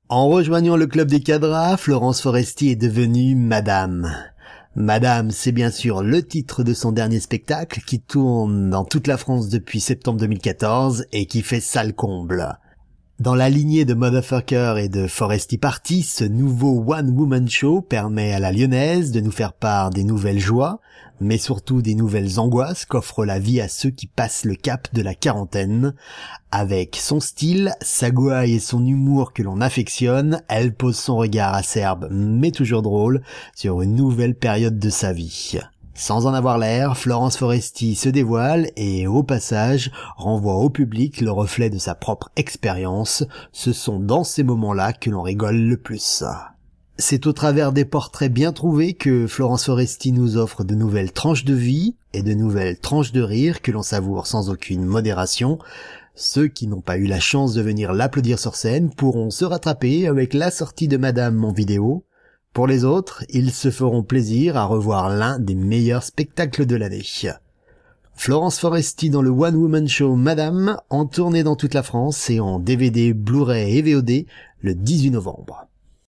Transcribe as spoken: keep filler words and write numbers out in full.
En rejoignant le club des cadras, Florence Foresti est devenue Madame. Madame, c'est bien sûr le titre de son dernier spectacle qui tourne dans toute la France depuis septembre deux mille quatorze et qui fait salle comble. Dans la lignée de Motherfucker et de Foresti Party, ce nouveau one-woman show permet à la Lyonnaise de nous faire part des nouvelles joies, mais surtout des nouvelles angoisses qu'offre la vie à ceux qui passent le cap de la quarantaine. Avec son style, sa gouaille et son humour que l'on affectionne, elle pose son regard acerbe, mais toujours drôle, sur une nouvelle période de sa vie. Sans en avoir l'air, Florence Foresti se dévoile et, au passage, renvoie au public le reflet de sa propre expérience. Ce sont dans ces moments-là que l'on rigole le plus. C'est au travers des portraits bien trouvés que Florence Foresti nous offre de nouvelles tranches de vie et de nouvelles tranches de rire que l'on savoure sans aucune modération. Ceux qui n'ont pas eu la chance de venir l'applaudir sur scène pourront se rattraper avec la sortie de Madame en vidéo. Pour les autres, ils se feront plaisir à revoir l'un des meilleurs spectacles de l'année. Florence Foresti dans le One Woman Show Madame, en tournée dans toute la France et en D V D, Blu-ray et V O D le dix-huit novembre.